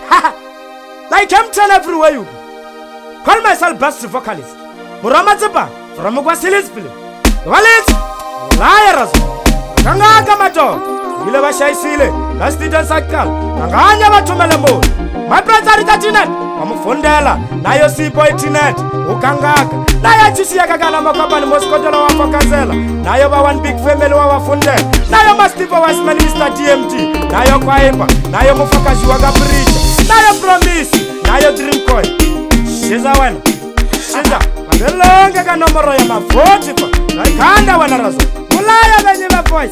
Like M10 everywhere you go. Call myself best vocalist. Muramatsipa from Gwasilis film. Walit, liars. Kanga Kamato, Vilava Shaisile, Last Didon Sakal, Kanganya Batumelamo. My brother Tatinet, I'm Fundela, Nayo Seaboy Tinet, Ukangaka, Naya Chisiakana Makapa and Moscoto for Kazela, Nayo one big family of Funde, Nayo Mastipa was Minister DMT, Nayo Kwaipa, Nayo Mufakashuaga Bridge, Nayo Promise, Nayo Dream Coin. Shiza one, Shiza, the longer number of my 44, I can't have another. Mulaya Benjamin voice.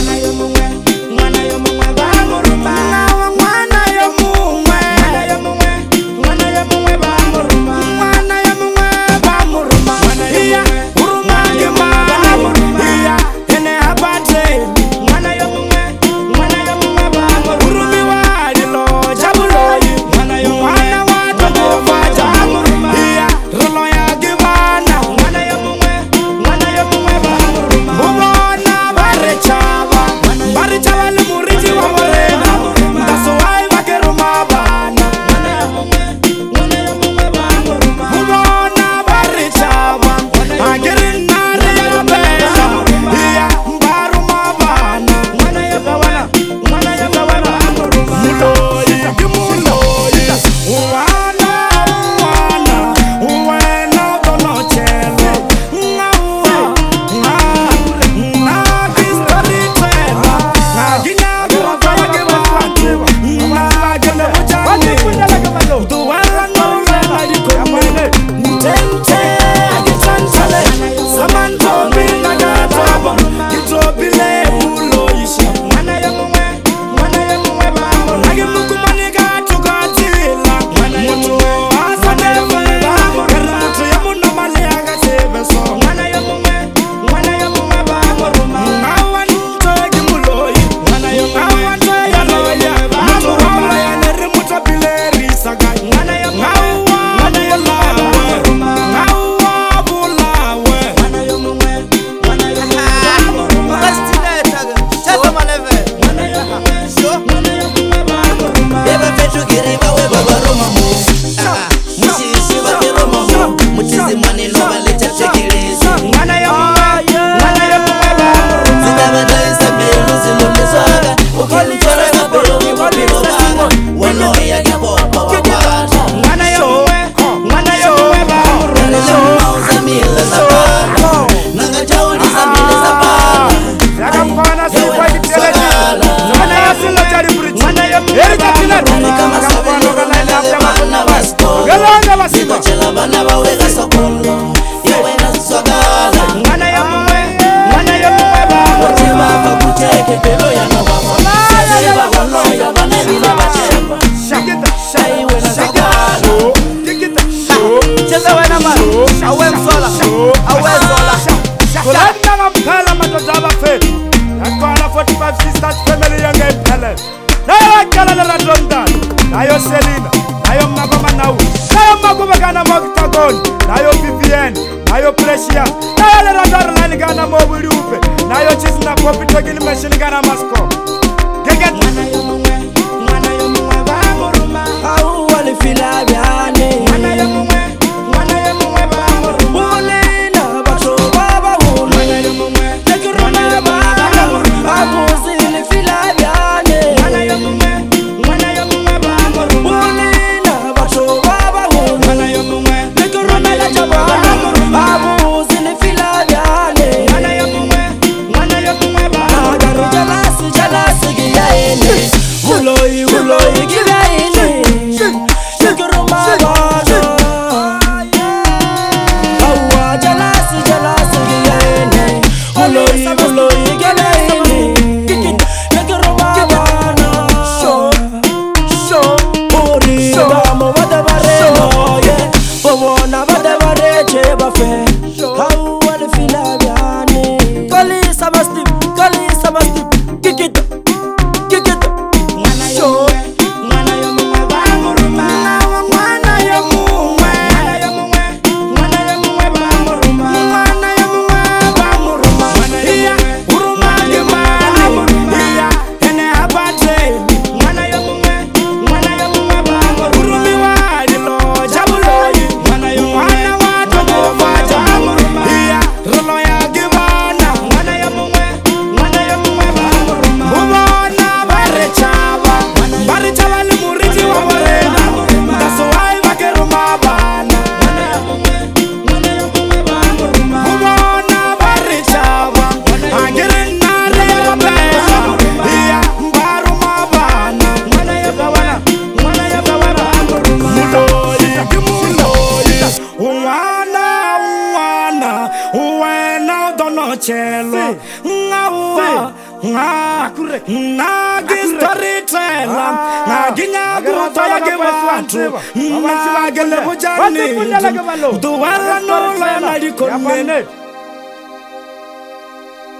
Nayo Vivian, Nayo Pressure, Nayo Radar Lanigana Mobile, Nayo Chisna Poppy taking machine Gana Masco. Get Kick it, show. nna ke storyteller ke nyaka go tsaya ke batho nna ke le bojane do wa no la di comment